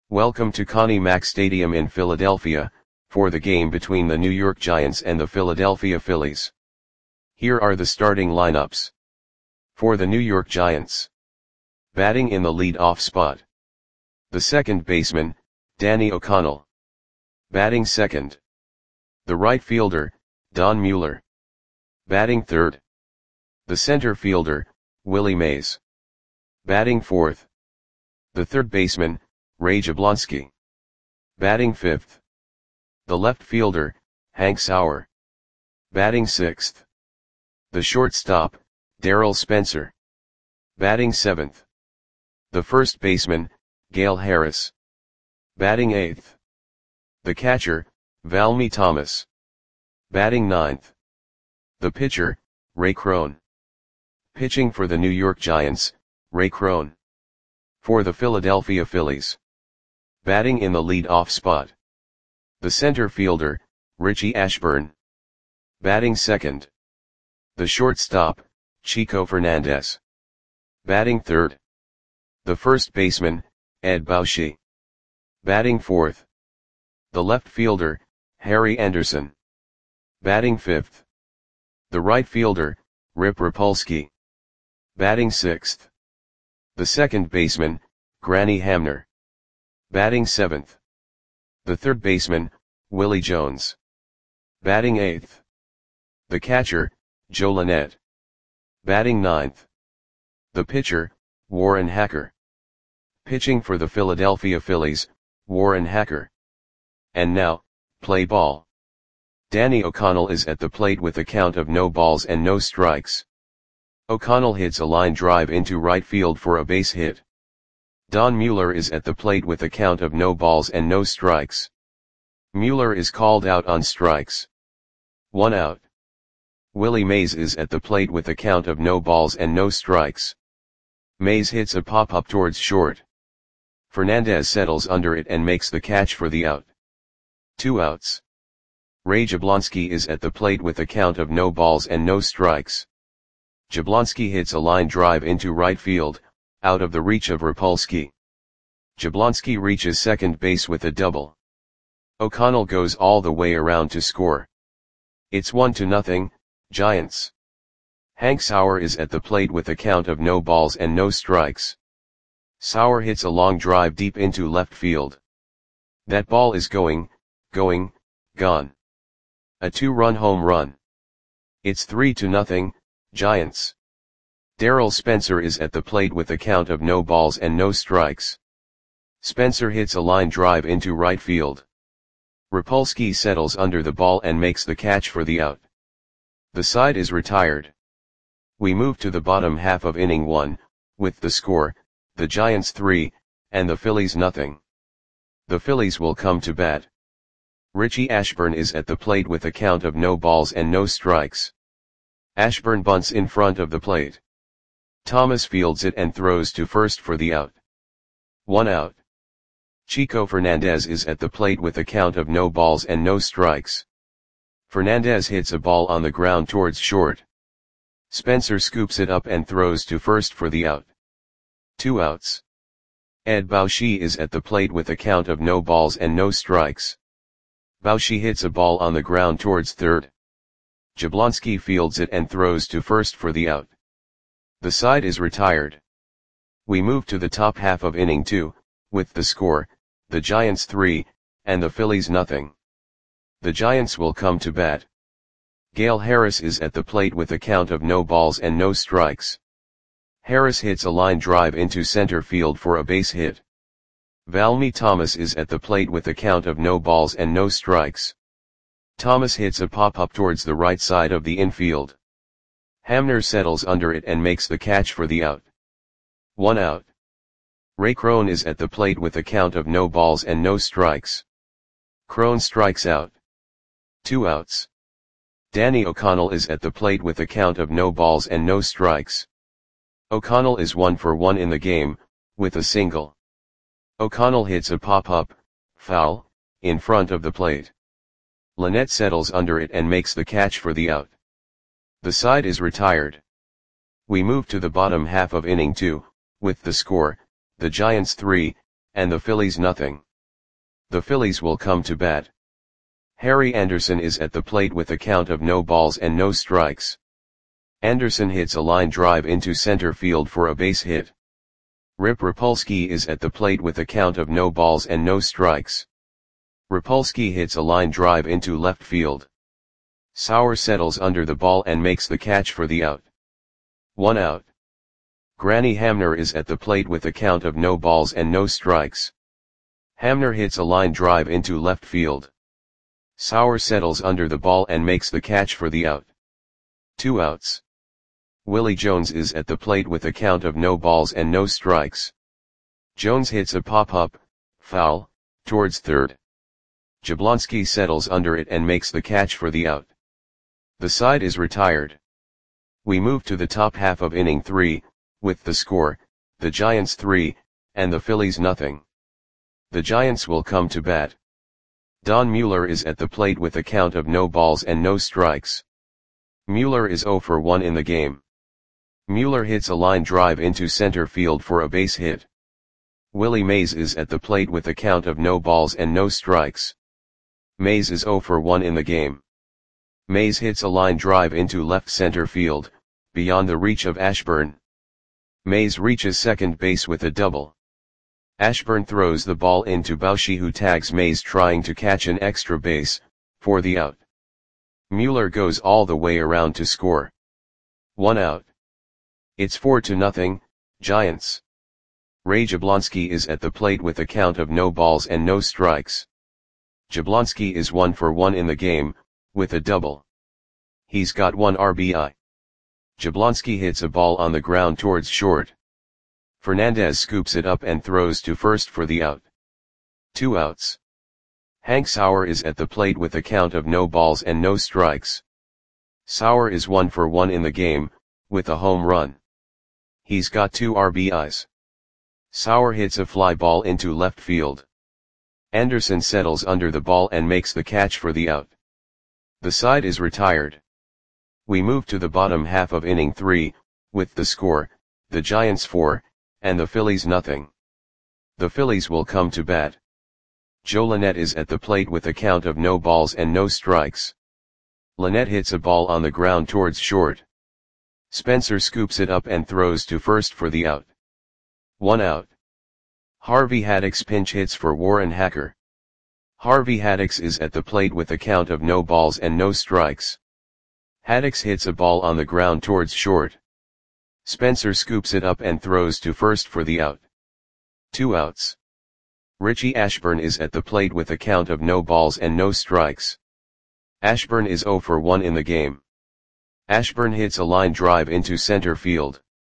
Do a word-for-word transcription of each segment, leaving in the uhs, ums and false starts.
Welcome to Connie Mack Stadium in Philadelphia, for the game between the New York Giants and the Philadelphia Phillies. Here are the starting lineups. For the New York Giants. Batting in the lead-off spot. The second baseman, Danny O'Connell. Batting second. The right fielder, Don Mueller. Batting third. The center fielder, Willie Mays. Batting fourth. The third baseman, Ray Jablonski. Batting fifth. The left fielder, Hank Sauer. Batting sixth. The shortstop, Darryl Spencer. Batting seventh. The first baseman, Gale Harris. Batting eighth. The catcher, Valmy Thomas. Batting ninth. The pitcher, Ray Crone. Pitching for the New York Giants, Ray Crone. For the Philadelphia Phillies. Batting in the lead-off spot. The center fielder, Richie Ashburn. Batting second. The shortstop, Chico Fernandez. Batting third. The first baseman, Ed Bauschy. Batting fourth. The left fielder, Harry Anderson. Batting fifth. The right fielder, Rip Rapolsky. Batting sixth. The second baseman, Granny Hamner. Batting seventh. The third baseman, Willie Jones. Batting eighth. The catcher, Joe Lynette. Batting ninth. The pitcher, Warren Hacker. Pitching for the Philadelphia Phillies, Warren Hacker. And now, play ball. Danny O'Connell is at the plate with a count of no balls and no strikes. O'Connell hits a line drive into right field for a base hit. Don Mueller is at the plate with a count of no balls and no strikes. Mueller is called out on strikes. One out. Willie Mays is at the plate with a count of no balls and no strikes. Mays hits a pop-up towards short. Fernandez settles under it and makes the catch for the out. Two outs. Ray Jablonski is at the plate with a count of no balls and no strikes. Jablonski hits a line drive into right field, out of the reach of Rapolsky. Jablonski reaches second base with a double. O'Connell goes all the way around to score. It's one to nothing, Giants. Hank Sauer is at the plate with a count of no balls and no strikes. Sauer hits a long drive deep into left field. That ball is going, going, gone. A two-run home run. It's three to nothing, Giants. Darryl Spencer is at the plate with a count of no balls and no strikes. Spencer hits a line drive into right field. Rapolsky settles under the ball and makes the catch for the out. The side is retired. We move to the bottom half of inning one, with the score, the Giants three, and the Phillies nothing. The Phillies will come to bat. Richie Ashburn is at the plate with a count of no balls and no strikes. Ashburn bunts in front of the plate. Thomas fields it and throws to first for the out. One out. Chico Fernandez is at the plate with a count of no balls and no strikes. Fernandez hits a ball on the ground towards short. Spencer scoops it up and throws to first for the out. Two outs. Ed Bauschy is at the plate with a count of no balls and no strikes. Bauschy hits a ball on the ground towards third. Jablonski fields it and throws to first for the out. The side is retired. We move to the top half of inning two, with the score, the Giants three, and the Phillies nothing. The Giants will come to bat. Gale Harris is at the plate with a count of no balls and no strikes. Harris hits a line drive into center field for a base hit. Valmy Thomas is at the plate with a count of no balls and no strikes. Thomas hits a pop-up towards the right side of the infield. Hamner settles under it and makes the catch for the out. One out. Ray Crone is at the plate with a count of no balls and no strikes. Crone strikes out. Two outs. Danny O'Connell is at the plate with a count of no balls and no strikes. O'Connell is one for one in the game, with a single. O'Connell hits a pop-up, foul, in front of the plate. Lynette settles under it and makes the catch for the out. The side is retired. We move to the bottom half of inning two, with the score, the Giants three, and the Phillies nothing. The Phillies will come to bat. Harry Anderson is at the plate with a count of no balls and no strikes. Anderson hits a line drive into center field for a base hit. Rip Rapolsky is at the plate with a count of no balls and no strikes. Rapolsky hits a line drive into left field. Sauer settles under the ball and makes the catch for the out. One out. Granny Hamner is at the plate with a count of no balls and no strikes. Hamner hits a line drive into left field. Sauer settles under the ball and makes the catch for the out. Two outs. Willie Jones is at the plate with a count of no balls and no strikes. Jones hits a pop-up, foul, towards third. Jablonski settles under it and makes the catch for the out. The side is retired. We move to the top half of inning three, with the score, the Giants three, and the Phillies nothing. The Giants will come to bat. Don Mueller is at the plate with a count of no balls and no strikes. Mueller is zero for one in the game. Mueller hits a line drive into center field for a base hit. Willie Mays is at the plate with a count of no balls and no strikes. Mays is zero for one in the game. Mays hits a line drive into left center field, beyond the reach of Ashburn. Mays reaches second base with a double. Ashburn throws the ball into Bauchi, who tags Mays trying to catch an extra base, for the out. Mueller goes all the way around to score. One out. It's four to nothing, Giants. Ray Jablonski is at the plate with a count of no balls and no strikes. Jablonski is one for one in the game, with a double. He's got one R B I. Jablonski hits a ball on the ground towards short. Fernandez scoops it up and throws to first for the out. Two outs. Hank Sauer is at the plate with a count of no balls and no strikes. Sauer is one for one in the game, with a home run. He's got two R B Is. Sauer hits a fly ball into left field. Anderson settles under the ball and makes the catch for the out. The side is retired. We move to the bottom half of inning three, with the score, the Giants four, and the Phillies nothing. The Phillies will come to bat. Joe Lynette is at the plate with a count of no balls and no strikes. Lynette hits a ball on the ground towards short. Spencer scoops it up and throws to first for the out. One out. Harvey Haddix pinch hits for Warren Hacker. Harvey Haddix is at the plate with a count of no balls and no strikes. Haddix hits a ball on the ground towards short. Spencer scoops it up and throws to first for the out. Two outs. Richie Ashburn is at the plate with a count of no balls and no strikes. Ashburn is zero for one in the game. Ashburn hits a line drive into center field.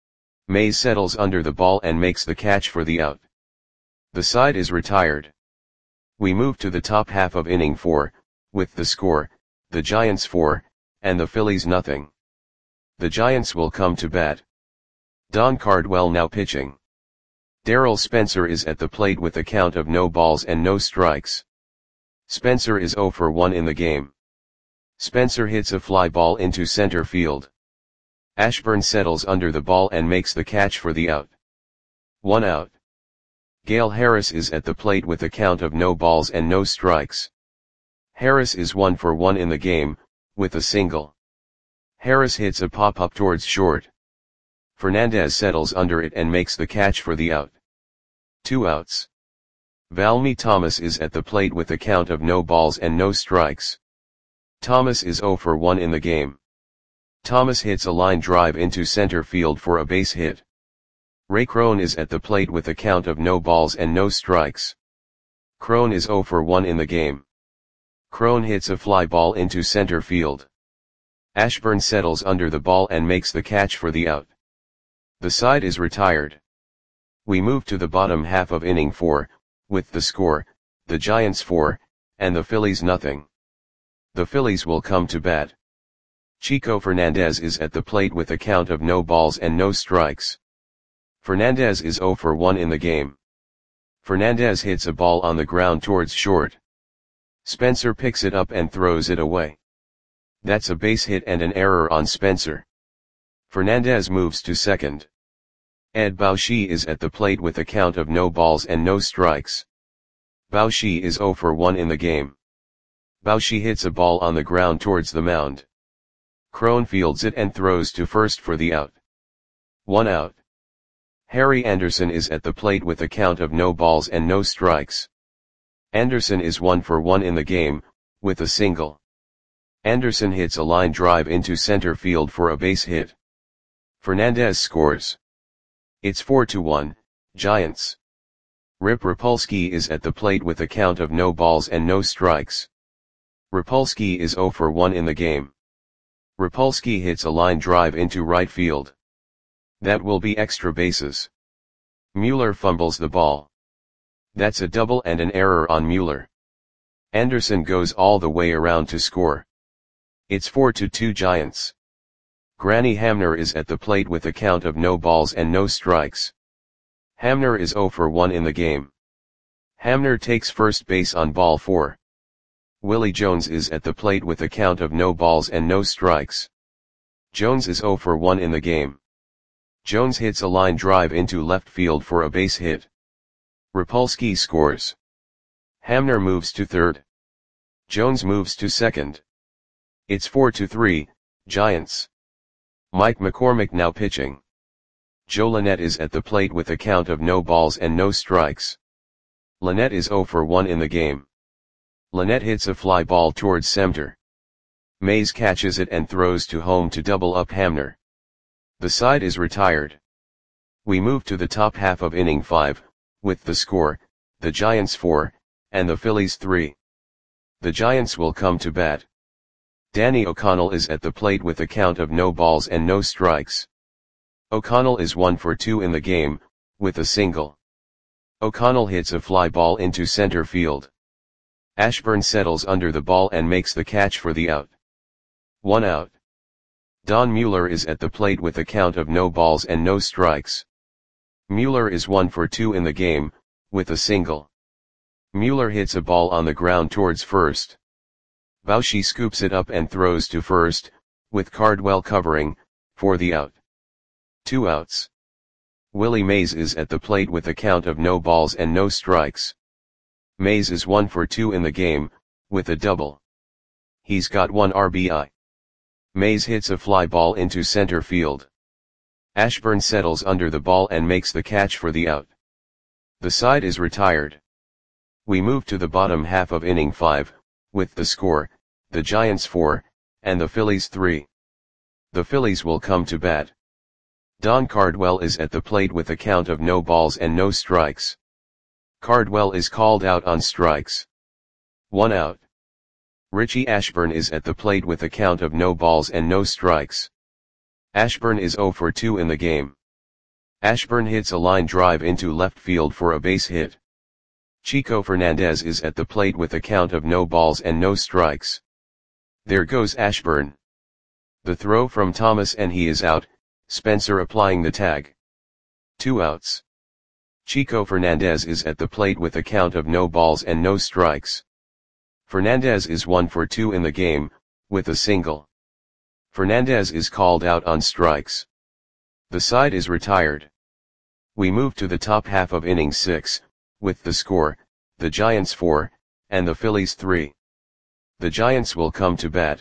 Mays settles under the ball and makes the catch for the out. The side is retired. We move to the top half of inning four, with the score, the Giants four, and the Phillies nothing. The Giants will come to bat. Don Cardwell now pitching. Darrell Spencer is at the plate with a count of no balls and no strikes. Spencer is zero for one in the game. Spencer hits a fly ball into center field. Ashburn settles under the ball and makes the catch for the out. One out. Gale Harris is at the plate with a count of no balls and no strikes. Harris is one for one in the game, with a single. Harris hits a pop-up towards short. Fernandez settles under it and makes the catch for the out. Two outs. Valmy Thomas is at the plate with a count of no balls and no strikes. Thomas is zero for one in the game. Thomas hits a line drive into center field for a base hit. Ray Crone is at the plate with a count of no balls and no strikes. Crone is zero for one in the game. Crone hits a fly ball into center field. Ashburn settles under the ball and makes the catch for the out. The side is retired. We move to the bottom half of inning four, with the score, the Giants four, and the Phillies nothing. The Phillies will come to bat. Chico Fernandez is at the plate with a count of no balls and no strikes. Fernandez is zero for one in the game. Fernandez hits a ball on the ground towards short. Spencer picks it up and throws it away. That's a base hit and an error on Spencer. Fernandez moves to second. Ed Baushi is at the plate with a count of no balls and no strikes. Baushi is zero for one in the game. Baushi hits a ball on the ground towards the mound. Crone fields it and throws to first for the out. One out. Harry Anderson is at the plate with a count of no balls and no strikes. Anderson is one for one in the game, with a single. Anderson hits a line drive into center field for a base hit. Fernandez scores. It's four to one, Giants. Rip Rapolsky is at the plate with a count of no balls and no strikes. Rapolsky is zero for one in the game. Rapolsky hits a line drive into right field. That will be extra bases. Mueller fumbles the ball. That's a double and an error on Mueller. Anderson goes all the way around to score. It's four to two Giants. Granny Hamner is at the plate with a count of no balls and no strikes. Hamner is zero for one in the game. Hamner takes first base on ball four. Willie Jones is at the plate with a count of no balls and no strikes. Jones is zero for one in the game. Jones hits a line drive into left field for a base hit. Rapolsky scores. Hamner moves to third. Jones moves to second. It's four to three, Giants. Mike McCormick now pitching. Joe Lynette is at the plate with a count of no balls and no strikes. Lynette is zero for one in the game. Lynette hits a fly ball towards center. Mays catches it and throws to home to double up Hamner. The side is retired. We move to the top half of inning five, with the score, the Giants four, and the Phillies three. The Giants will come to bat. Danny O'Connell is at the plate with a count of no balls and no strikes. O'Connell is one for two in the game, with a single. O'Connell hits a fly ball into center field. Ashburn settles under the ball and makes the catch for the out. One out. Don Mueller is at the plate with a count of no balls and no strikes. Mueller is one for two in the game, with a single. Mueller hits a ball on the ground towards first. Baushi scoops it up and throws to first, with Cardwell covering, for the out. Two outs. Willie Mays is at the plate with a count of no balls and no strikes. Mays is one for two in the game, with a double. He's got one R B I. Mays hits a fly ball into center field. Ashburn settles under the ball and makes the catch for the out. The side is retired. We move to the bottom half of inning five, with the score, the Giants four, and the Phillies three. The Phillies will come to bat. Don Cardwell is at the plate with a count of no balls and no strikes. Cardwell is called out on strikes. One out. Richie Ashburn is at the plate with a count of no balls and no strikes. Ashburn is zero for two in the game. Ashburn hits a line drive into left field for a base hit. Chico Fernandez is at the plate with a count of no balls and no strikes. There goes Ashburn. The throw from Thomas and he is out, Spencer applying the tag. Two outs. Chico Fernandez is at the plate with a count of no balls and no strikes. Fernandez is one for two in the game, with a single. Fernandez is called out on strikes. The side is retired. We move to the top half of inning six, with the score, the Giants four, and the Phillies three. The Giants will come to bat.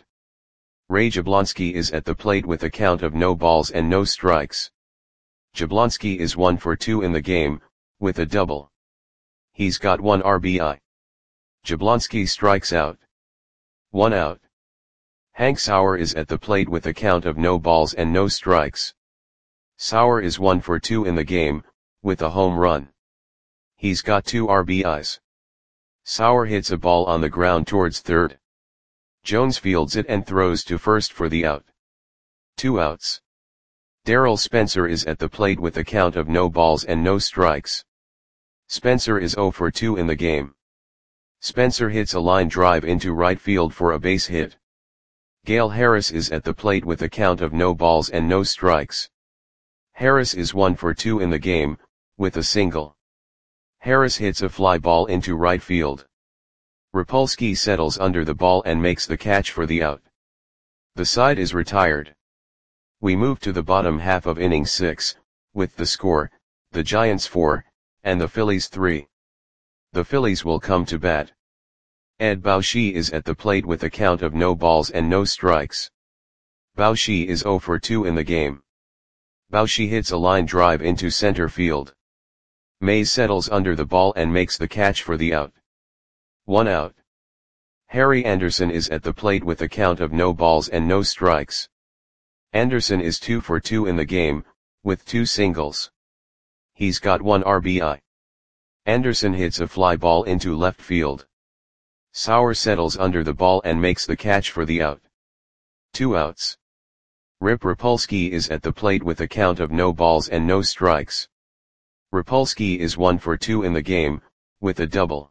Ray Jablonski is at the plate with a count of no balls and no strikes. Jablonski is one for two in the game, with a double. He's got one R B I. Jablonski strikes out. One out. Hank Sauer is at the plate with a count of no balls and no strikes. Sauer is one for two in the game, with a home run. He's got two R B Is. Sauer hits a ball on the ground towards third. Jones fields it and throws to first for the out. Two outs. Darrell Spencer is at the plate with a count of no balls and no strikes. Spencer is zero for two in the game. Spencer hits a line drive into right field for a base hit. Gale Harris is at the plate with a count of no balls and no strikes. Harris is one for two in the game, with a single. Harris hits a fly ball into right field. Rapolsky settles under the ball and makes the catch for the out. The side is retired. We move to the bottom half of inning six, with the score, the Giants four, and the Phillies three. The Phillies will come to bat. Ed Baushi is at the plate with a count of no balls and no strikes. Baushi is zero for two in the game. Baushi hits a line drive into center field. Mays settles under the ball and makes the catch for the out. One out. Harry Anderson is at the plate with a count of no balls and no strikes. Anderson is two for two in the game, with two singles. He's got one R B I. Anderson hits a fly ball into left field. Sauer settles under the ball and makes the catch for the out. Two outs. Rip Rapolsky is at the plate with a count of no balls and no strikes. Rapolsky is one for two in the game, with a double.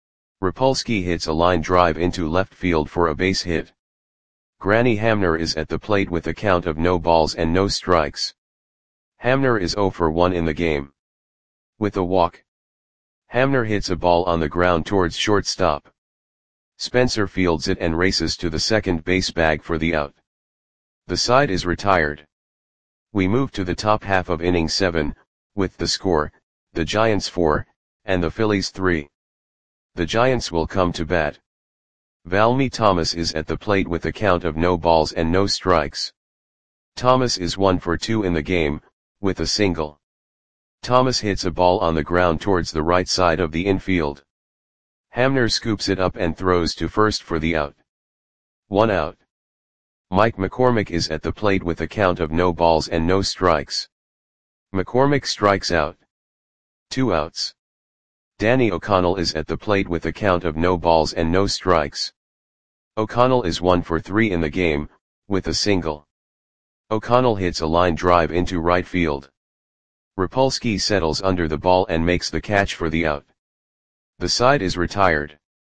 Rapolsky hits a line drive into left field for a base hit. Granny Hamner is at the plate with a count of no balls and no strikes. Hamner is zero for one in the game. With a walk. Hamner hits a ball on the ground towards shortstop. Spencer fields it and races to the second base bag for the out. The side is retired. We move to the top half of inning seven, with the score, the Giants four, and the Phillies three. The Giants will come to bat. Valmy Thomas is at the plate with a count of no balls and no strikes. Thomas is one for two in the game, with a single. Thomas hits a ball on the ground towards the right side of the infield. Hamner scoops it up and throws to first for the out. One out. Mike McCormick is at the plate with a count of no balls and no strikes. McCormick strikes out. Two outs. Danny O'Connell is at the plate with a count of no balls and no strikes. O'Connell is one for three in the game, with a single. O'Connell hits a line drive into right field. Rapolsky settles under the ball and makes the catch for the out. The side is retired.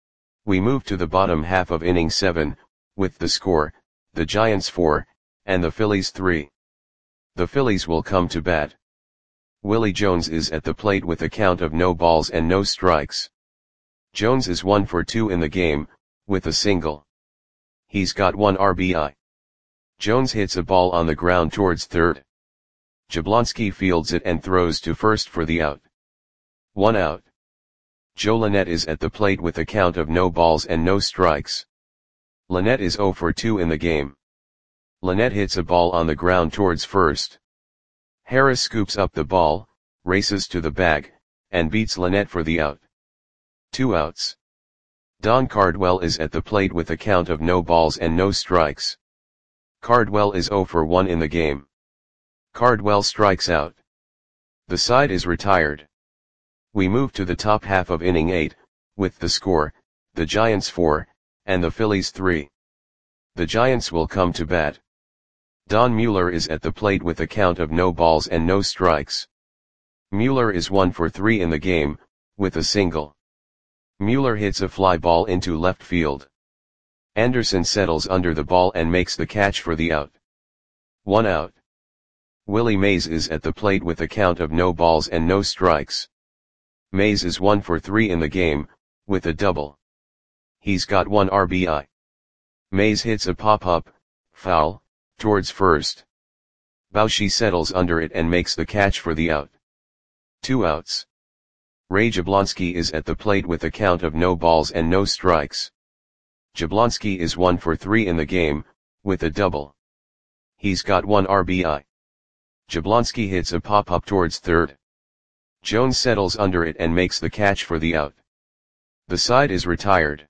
We move to the bottom half of inning seven, with the score, the Giants four, and the Phillies three. The Phillies will come to bat. Willie Jones is at the plate with a count of no balls and no strikes. Jones is one for two in the game, with a single. He's got one R B I. Jones hits a ball on the ground towards third. Jablonski fields it and throws to first for the out. One out. Joe Lynette is at the plate with a count of no balls and no strikes. Lynette is zero for two in the game. Lynette hits a ball on the ground towards first. Harris scoops up the ball, races to the bag, and beats Lynette for the out. Two outs. Don Cardwell is at the plate with a count of no balls and no strikes. Cardwell is zero for one in the game. Cardwell strikes out. The side is retired. We move to the top half of inning eight, with the score, the Giants four, and the Phillies three. The Giants will come to bat. Don Mueller is at the plate with a count of no balls and no strikes. Mueller is one for three in the game, with a single. Mueller hits a fly ball into left field. Anderson settles under the ball and makes the catch for the out. One out. Willie Mays is at the plate with a count of no balls and no strikes. Mays is one for three in the game, with a double. He's got one R B I. Mays hits a pop-up, foul, towards first. Baushi settles under it and makes the catch for the out. Two outs. Ray Jablonski is at the plate with a count of no balls and no strikes. Jablonski is one for three in the game, with a double. He's got one R B I. Jablonski hits a pop-up towards third. Jones settles under it and makes the catch for the out. The side is retired.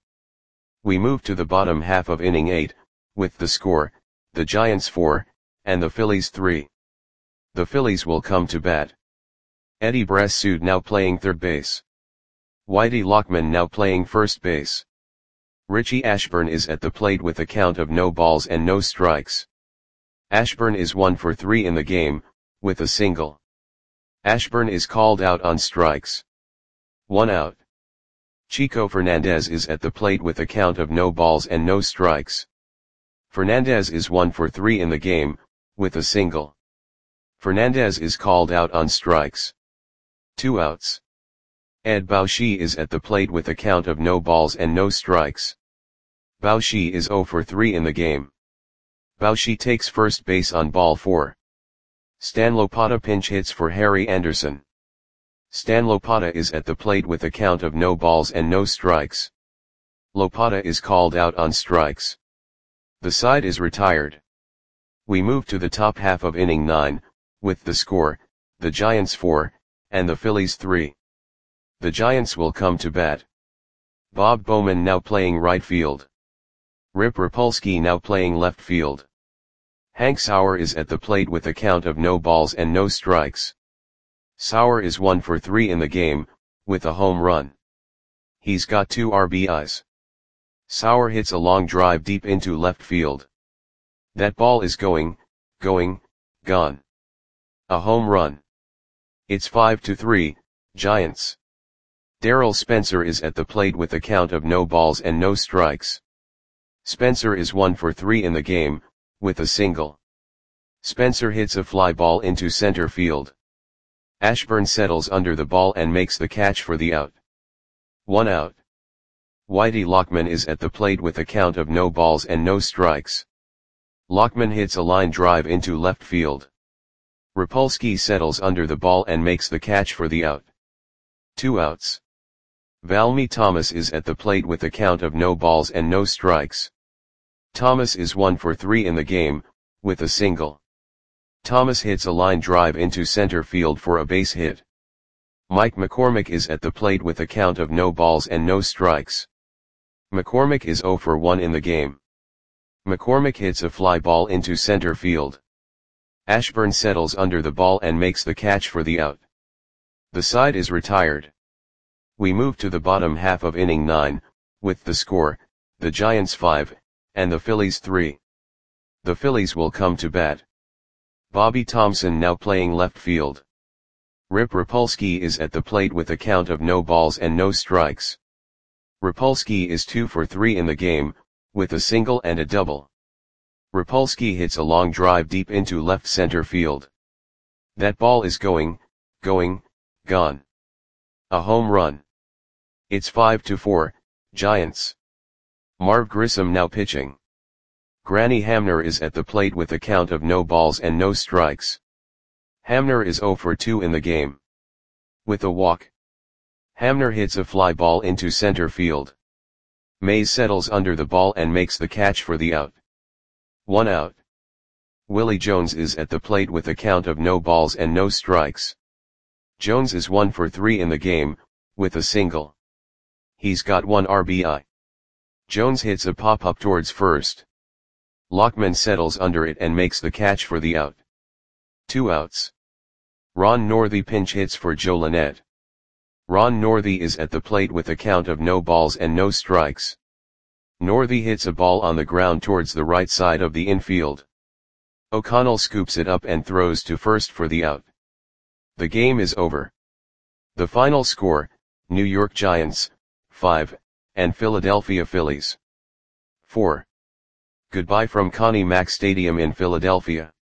We move to the bottom half of inning eight, with the score, the Giants four, and the Phillies three. The Phillies will come to bat. Eddie Brassoud now playing third base. Whitey Lockman now playing first base. Richie Ashburn is at the plate with a count of no balls and no strikes. Ashburn is one for three in the game, with a single. Ashburn is called out on strikes. One out. Chico Fernandez is at the plate with a count of no balls and no strikes. Fernandez is one for three in the game, with a single. Fernandez is called out on strikes. Two outs. Ed Baushi is at the plate with a count of no balls and no strikes. Baushi is zero for three in the game. Baushi takes first base on ball four. Stan Lopata pinch hits for Harry Anderson. Stan Lopata is at the plate with a count of no balls and no strikes. Lopata is called out on strikes. The side is retired. We move to the top half of inning nine, with the score, the Giants four, and the Phillies three. The Giants will come to bat. Bob Bowman now playing right field. Rip Rapolsky now playing left field. Hank Sauer is at the plate with a count of no balls and no strikes. Sauer is one for three in the game, with a home run. He's got two R B Is. Sauer hits a long drive deep into left field. That ball is going, going, gone. A home run. It's five to three, Giants. Darryl Spencer is at the plate with a count of no balls and no strikes. Spencer is one for three in the game, with a single. Spencer hits a fly ball into center field. Ashburn settles under the ball and makes the catch for the out. One out. Whitey Lockman is at the plate with a count of no balls and no strikes. Lockman hits a line drive into left field. Rapolsky settles under the ball and makes the catch for the out. Two outs. Valmy Thomas is at the plate with a count of no balls and no strikes. Thomas is one for three in the game, with a single. Thomas hits a line drive into center field for a base hit. Mike McCormick is at the plate with a count of no balls and no strikes. McCormick is zero for one in the game. McCormick hits a fly ball into center field. Ashburn settles under the ball and makes the catch for the out. The side is retired. We move to the bottom half of inning nine, with the score, the Giants five, and the Phillies three. The Phillies will come to bat. Bobby Thompson now playing left field. Rip Rapolsky is at the plate with a count of no balls and no strikes. Rapolsky is two for three in the game, with a single and a double. Rapolsky hits a long drive deep into left center field. That ball is going, going, gone. A home run. It's five to four, Giants. Marv Grissom now pitching. Granny Hamner is at the plate with a count of no balls and no strikes. Hamner is zero for two in the game. With a walk. Hamner hits a fly ball into center field. Mays settles under the ball and makes the catch for the out. One out. Willie Jones is at the plate with a count of no balls and no strikes. Jones is one for three in the game, with a single. He's got one R B I. Jones hits a pop-up towards first. Lockman settles under it and makes the catch for the out. Two outs. Ron Northey pinch hits for Joe Lynette. Ron Northey is at the plate with a count of no balls and no strikes. Northey hits a ball on the ground towards the right side of the infield. O'Connell scoops it up and throws to first for the out. The game is over. The final score, New York Giants, five, and Philadelphia Phillies, four. Goodbye from Connie Mack Stadium in Philadelphia.